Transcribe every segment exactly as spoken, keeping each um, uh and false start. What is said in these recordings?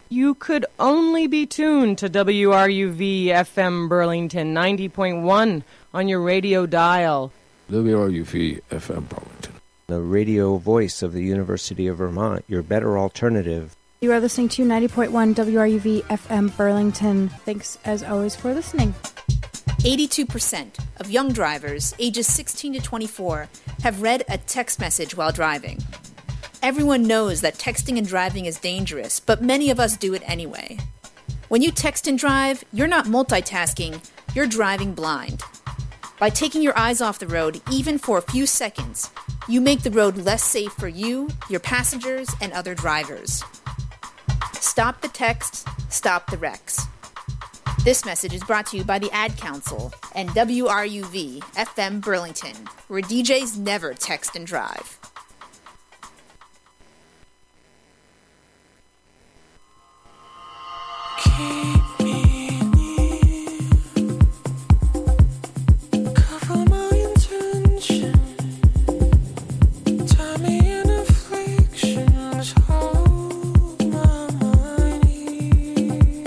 You could only be tuned to W R U V F M Burlington ninety point one on your radio dial. W R U V F M Burlington, the radio voice of the University of Vermont, your better alternative. You are listening to ninety point one W R U V F M Burlington. Thanks, as always, for listening. eighty-two percent of young drivers ages sixteen to twenty-four have read a text message while driving. Everyone knows that texting and driving is dangerous, but many of us do it anyway. When you text and drive, you're not multitasking, you're driving blind. By taking your eyes off the road, even for a few seconds, you make the road less safe for you, your passengers, and other drivers. Stop the texts, stop the wrecks. This message is brought to you by the Ad Council and W R U V F M Burlington, where D Js never text and drive. Keep me near, cover my intention, tie me in afflictions, hold my mind here.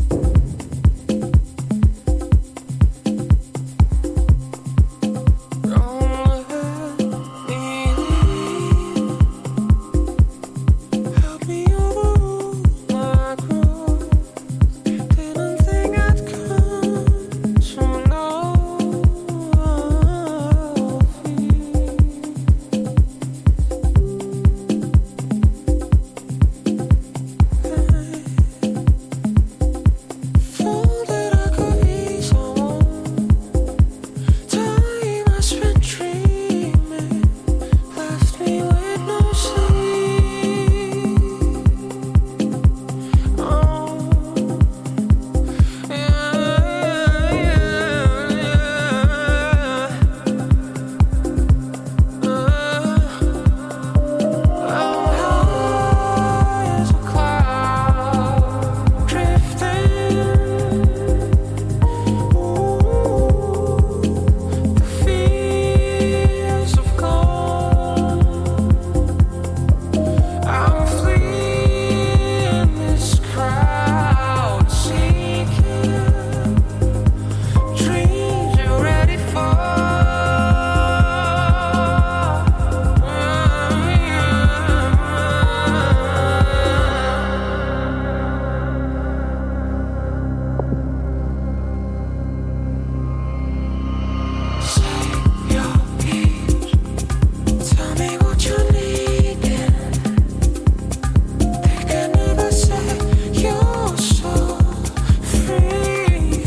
Don't let me leave, help me overrule my growth. Didn't think I'd come to know thought that I could be someone. Time I spent dreaming left me with no sleep. Oh. I'm fleeing this crowd, seeking dreams you're ready for. Say your piece, tell me what you need. They can never set your soul free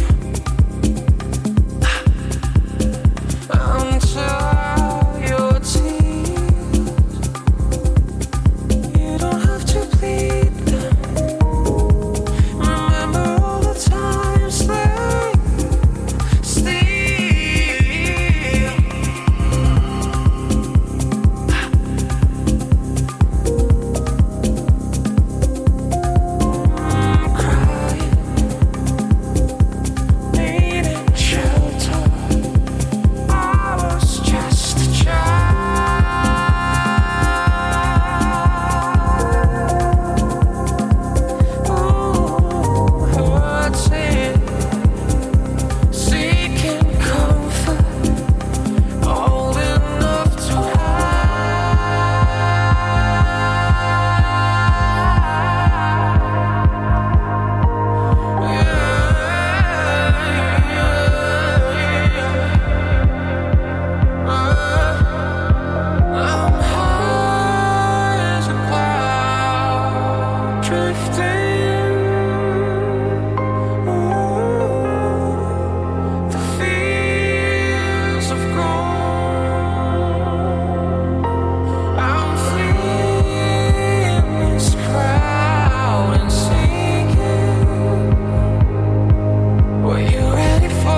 until your tears. You don't have to plead them. Remember all the times they steal. Crying, needing shelter. I was just a child. Ooh, hurting, seeking comfort, old enough to I'm high as a cloud, drifting. Ooh, the fears have gone. I'm fleeing this crowd and seeking what you ready for.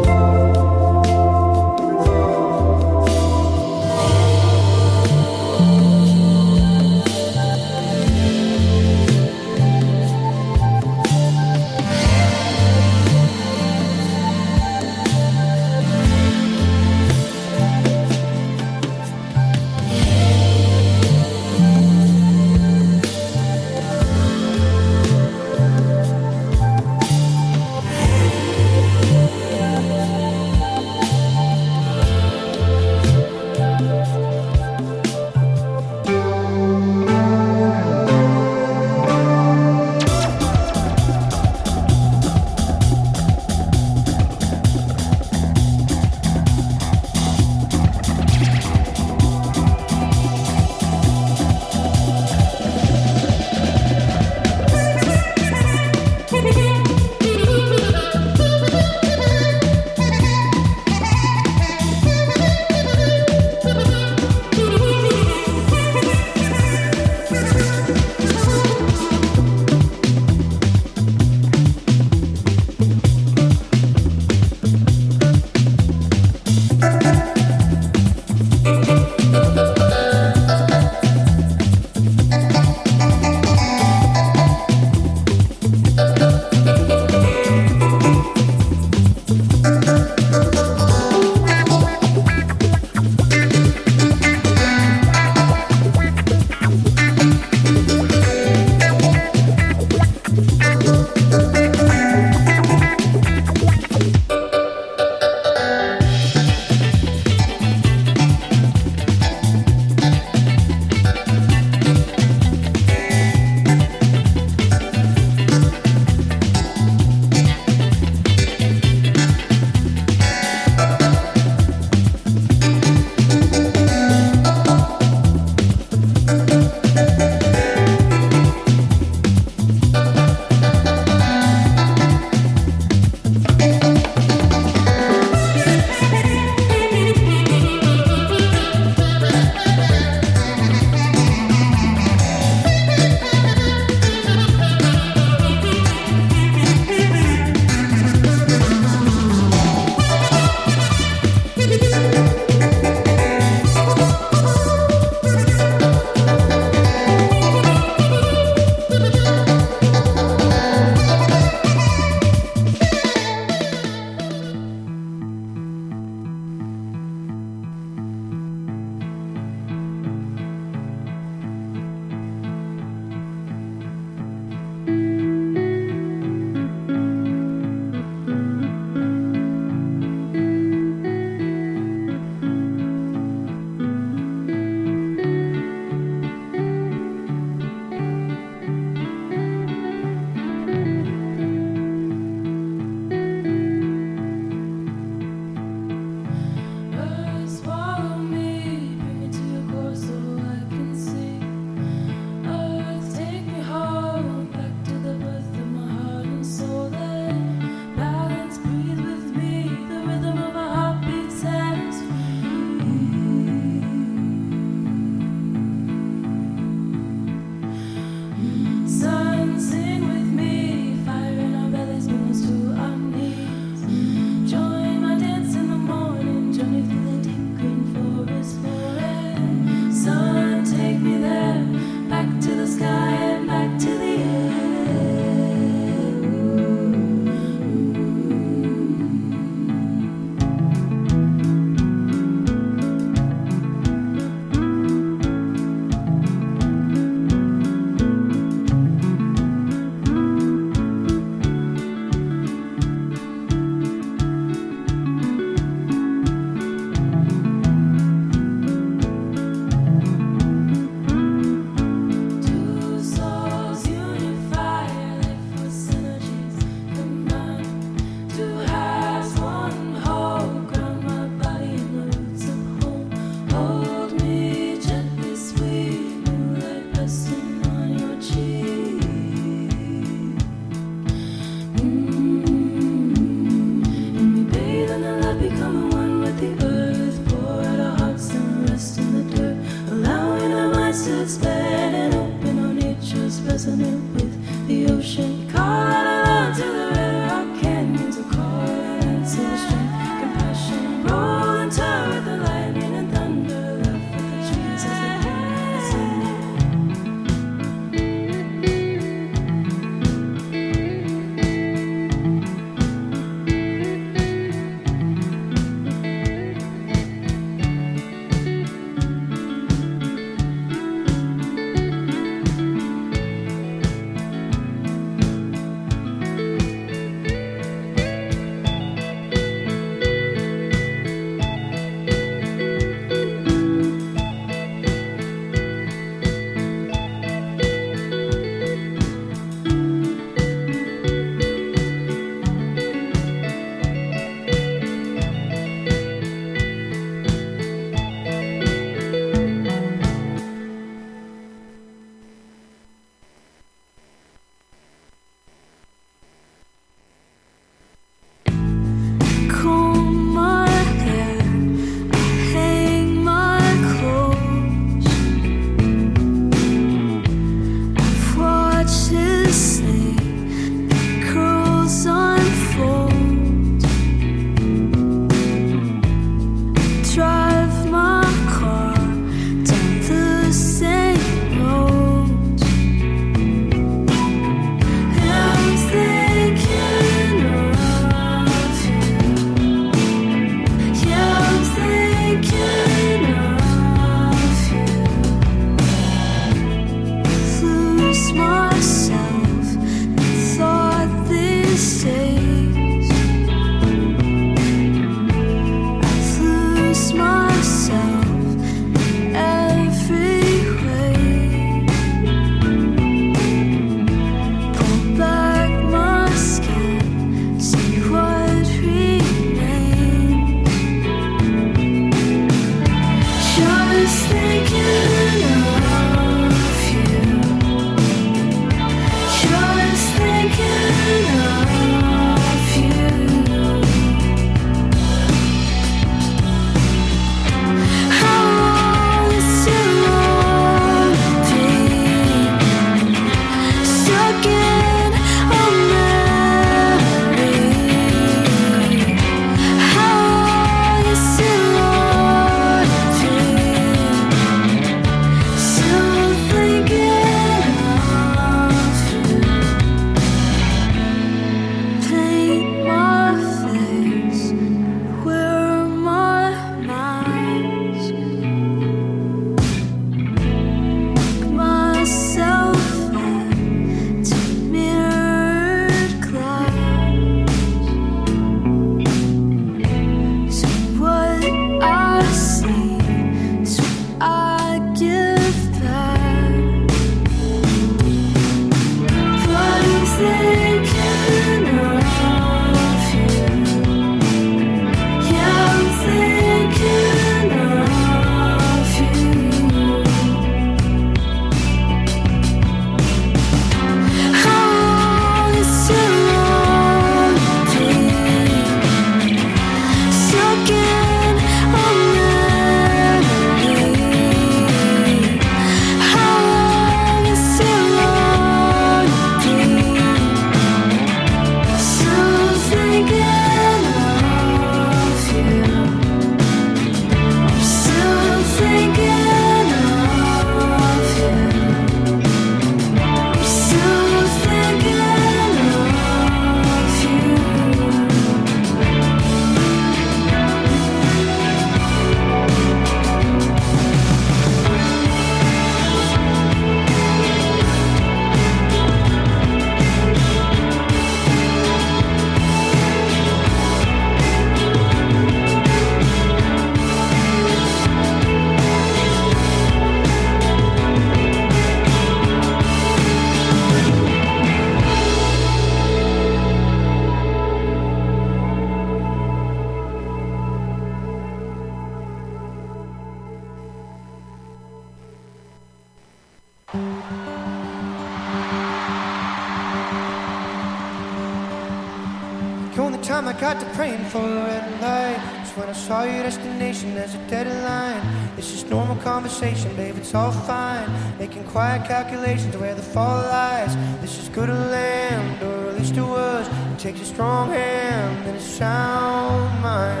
The only time I got to praying for a red light is when I saw your destination as a deadline. It's just normal conversation, babe, it's all fine. Making quiet calculations where the fall lies. This is good land, or at least it was. It takes a strong hand and a sound mind.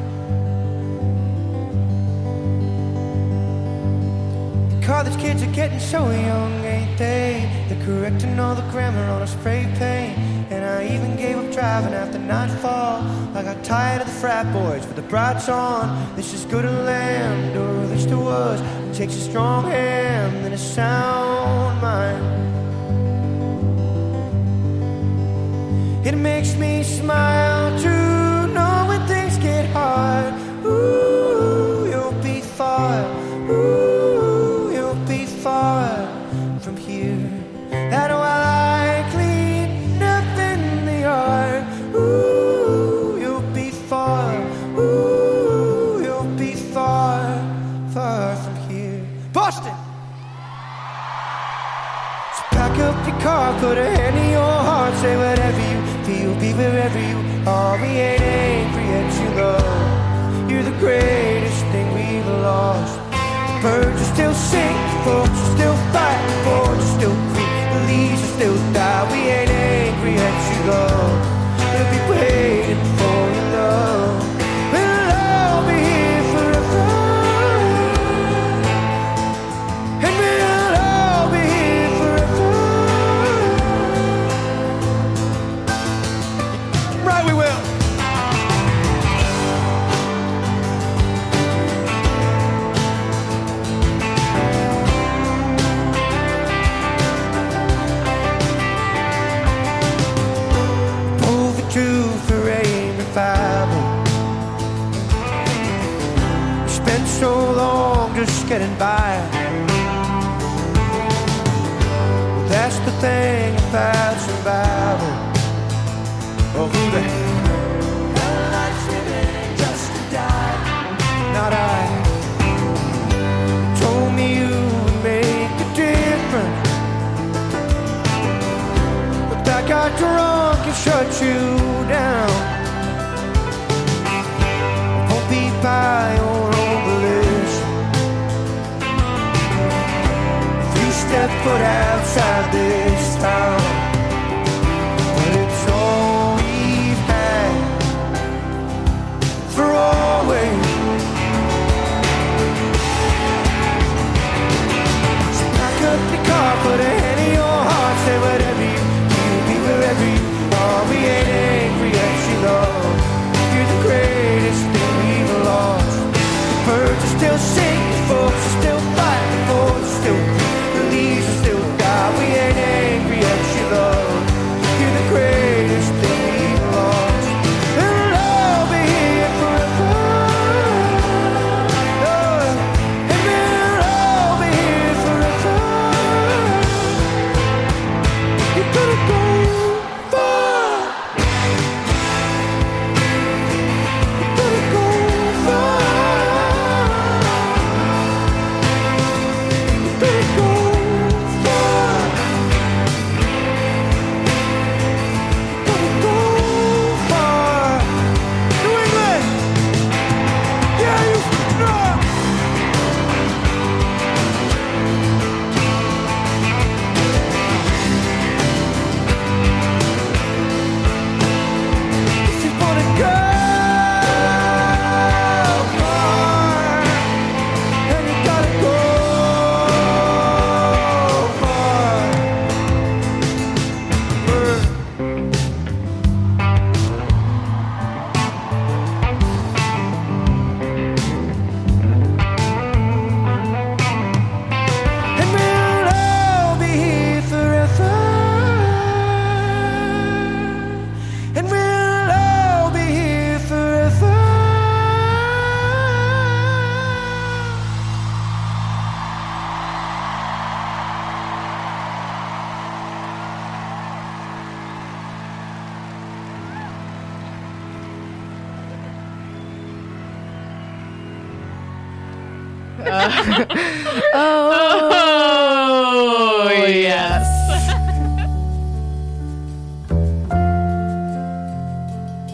The college kids are getting so young, ain't they? They're correcting all the grammar on a spray paint. And I even gave up driving after nightfall. I got tired of the frat boys with the brights on. This is good land, or at least it was. It takes a strong hand and a sound mind. It makes me smile to know when things get hard. Ooh, you'll be far. Ooh, you'll be far from here. That while I clean up in the yard. Ooh, you'll be far. Ooh, you'll be far, far from here. Boston! So pack up your car, put a hand in your heart, say whatever you feel, be wherever you are. We ain't angry at you, love. You're the greatest thing we've lost. The birds are still sing, folks are still fight, the boards are still creep, the leaves are still die. We ain't angry at you, love. We'll be waiting for your love. We'll all be here forever, and we'll all be here forever. Right, we will. Overdue for a revival. We spent so long just getting by. Well, that's the thing about survival. Oh, who the hell likes living just to die? Not I. Told me you would make a difference, but I got drunk and shut you down. Won't be by your own volition. If you step foot outside this town, well, it's all we've had for always. So pack up your car, put a hand in your heart, say whatever you feel, be wherever you are. We ain't angry at you, love. You're the greatest thing we've lost. The birds are still singing, folks are still fighting, the boards are still creep, the leaves are still die. We ain't angry at you, love. You're the greatest thing we've lost. And we'll all be here forever. Oh, and we'll all be here forever. You're gonna go far. You're gonna go far. You're gonna go far. You're gonna go far. New England! Yeah, you know. If you wanna go far, and you gotta go far. And we'll all be here forever. And we'll all be here forever. Oh, yes.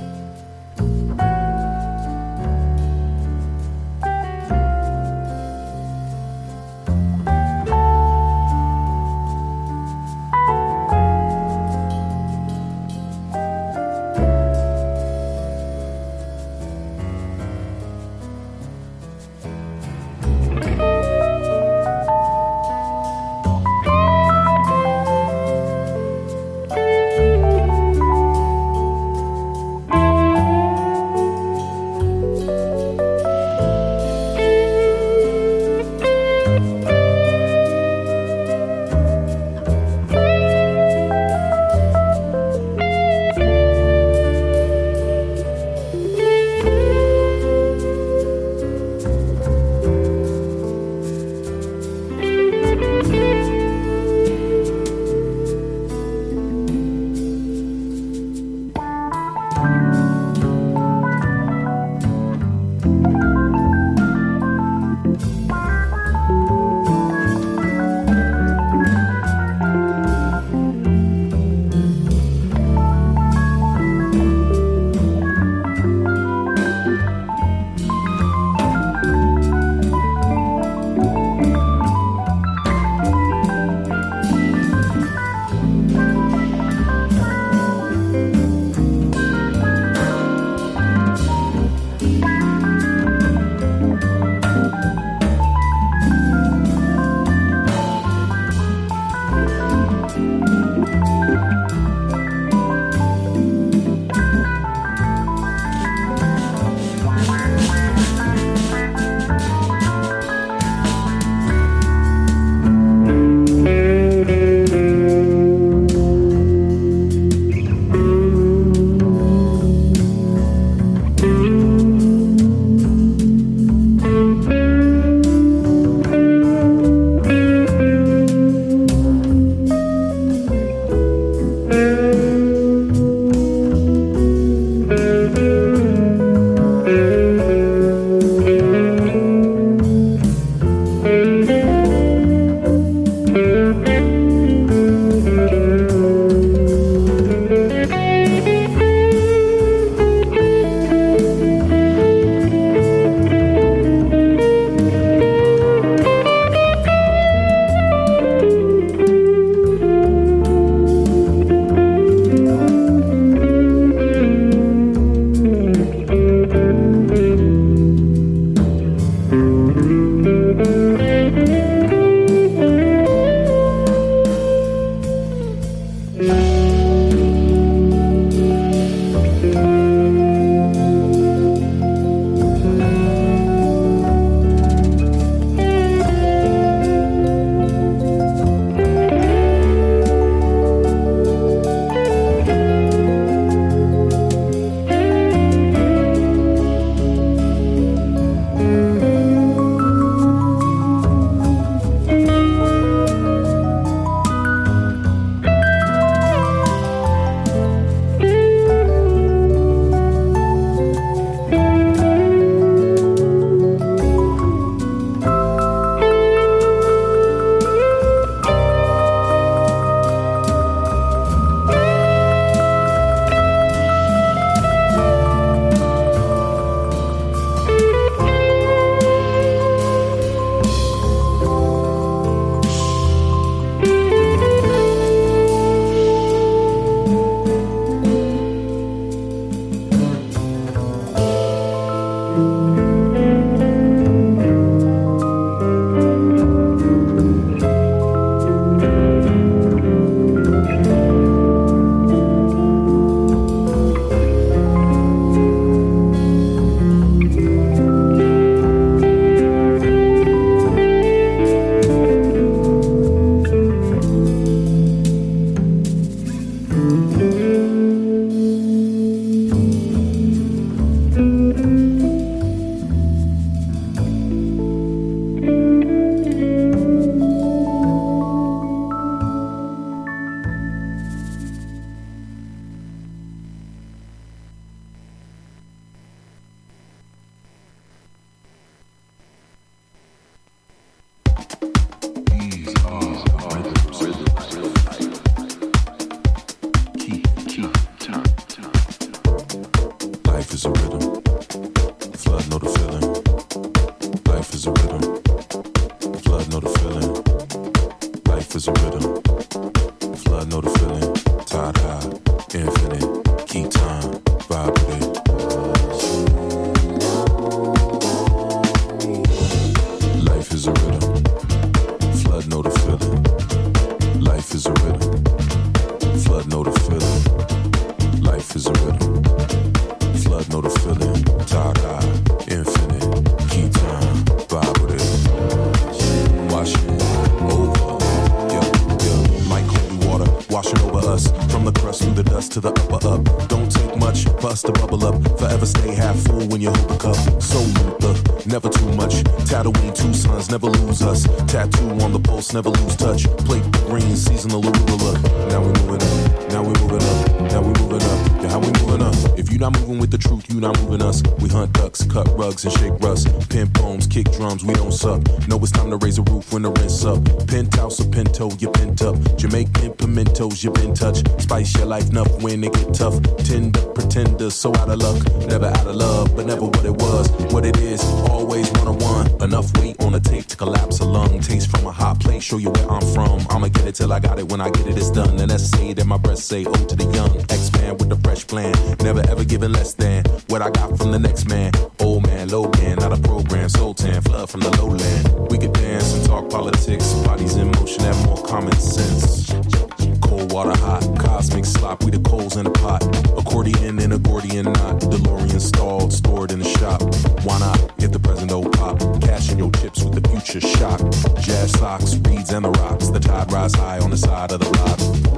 Life is a rhythm. Flood know the feeling. Tie dye, infinite. Keep time, vibe with it. Wash it over. Yeah, yeah. Like holy water, washing over us. From the crust through the dust to the upper up. Don't take much, bust the bubble up. Forever stay half full when you hold the cup. So Luther, never too much. Tatooine, two sons, never lose us. Tattoo on the pulse, never lose touch. Plate green, seasonal arugula. Now we moving up, now we moving up, now we moving up. Yeah, how we moving up? If you not moving with the truth, you not moving us. We hunt ducks, cut rugs, and shake rust. Pin poems, kick drums, we don't suck. Know it's time to raise a roof when the rent's up. Penthouse or pinto, you pent up. Jamaican pimentos, you been touched. Spice your life enough when it get tough. Tender, pretender, so out of luck. Never out of love, but never what it was. What it is, always one on one. Enough weight on the tape to collapse a lung. Taste from a hot plate, show you where I'm from. I'ma get it till I got it. When I get it, it's done. And that's say that my breath say, oh to the young. X-Man with the fresh plan. Never ever giving less than what I got from the next man. Old man, Logan, not a program. Sultan, flood from the lowland. We could dance and talk politics. Bodies in motion have more common sense. Cold water hot, cosmic slop, we the coals in the pot. Accordion and a Gordian knot. DeLorean stalled, stored in the shop. Why not, if the present don't pop? Cash in your chips with the future shock. Jazz socks, reeds and the rocks. The tide rise high on the side of the block.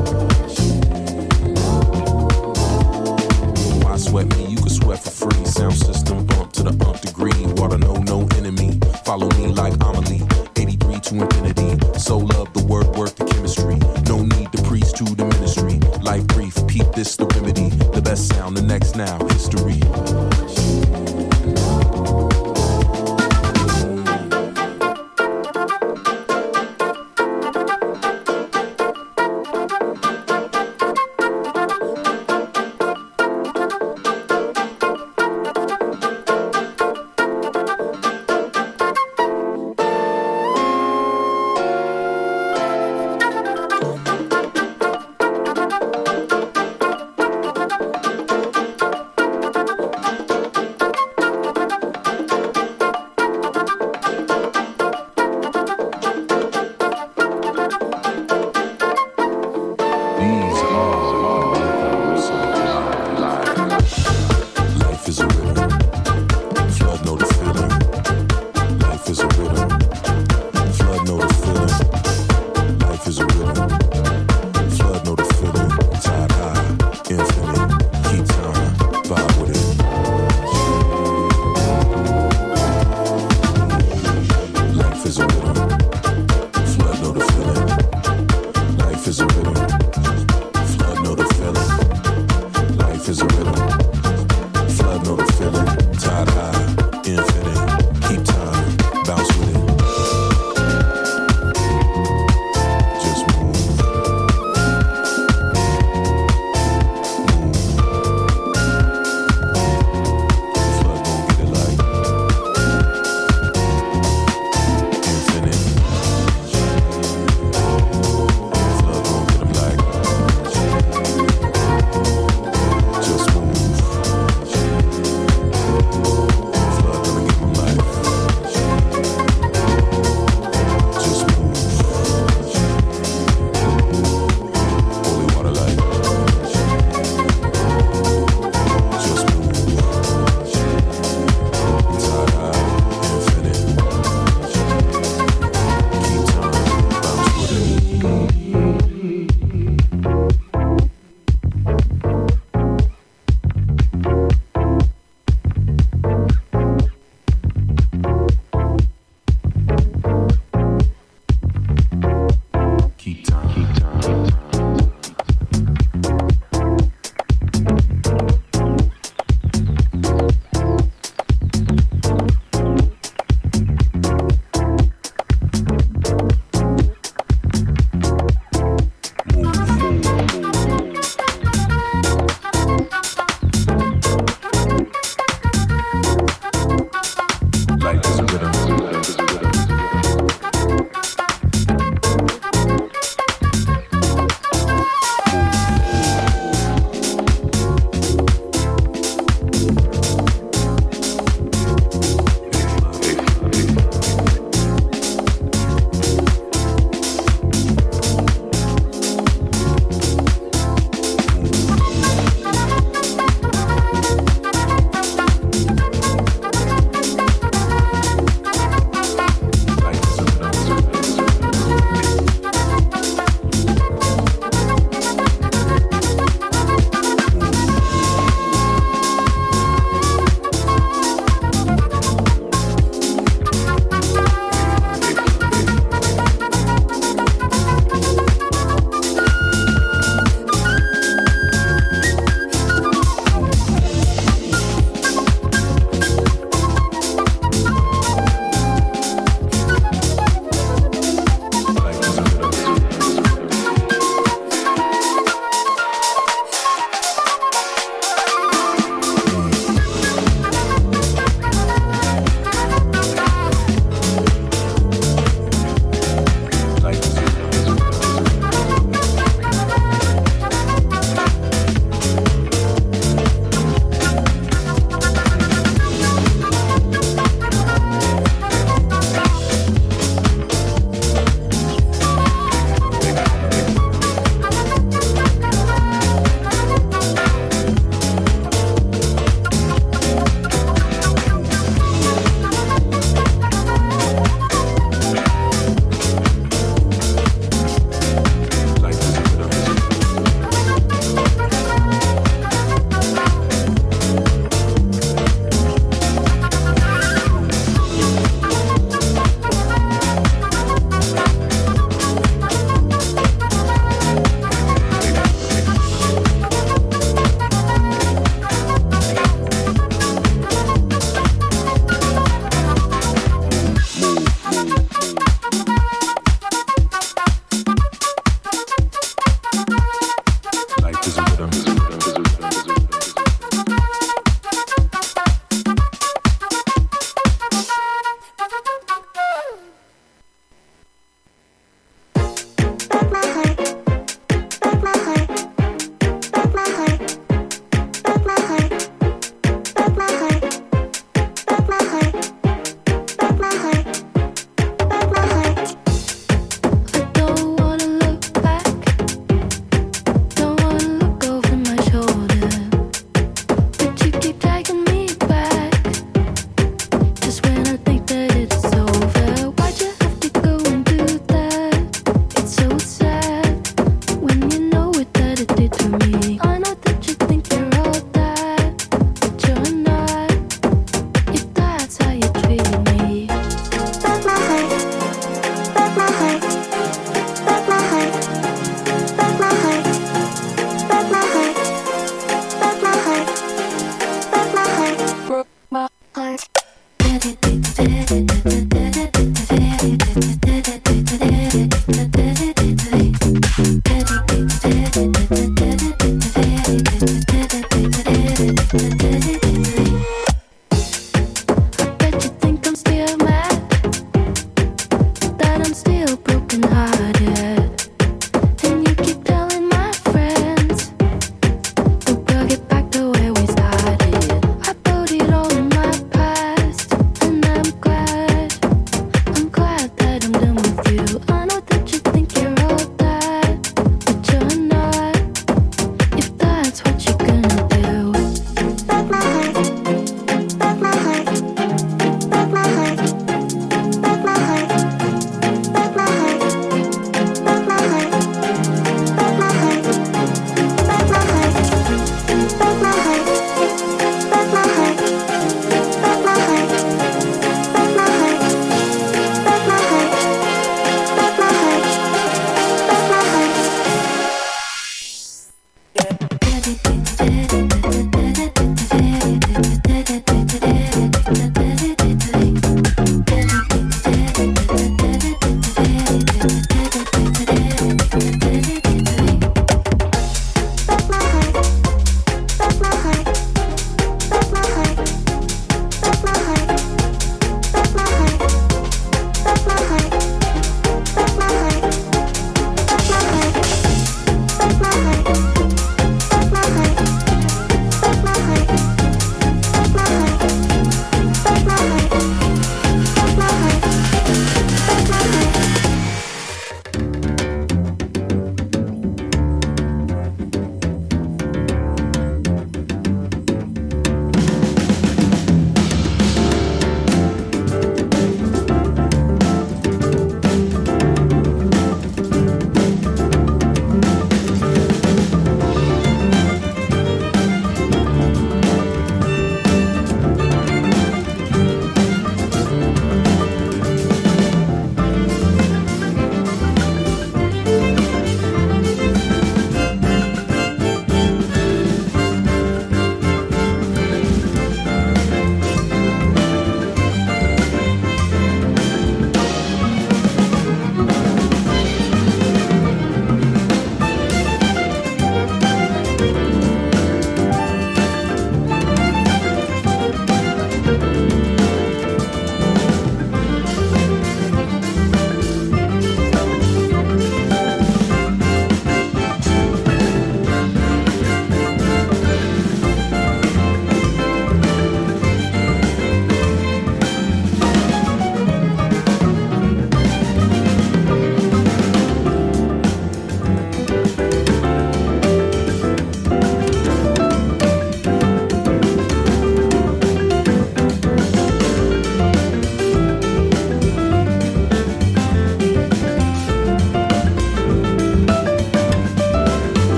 Why sweat me? You can sweat for free. Sound system bump to the nth degree. Water no, no enemy. Follow me like Amelie. eighty-three to infinity. So love the word, work the chemistry. No need to preach to the ministry. Life brief, peep this the remedy. The best sound, the next now, history. Is a rhythm.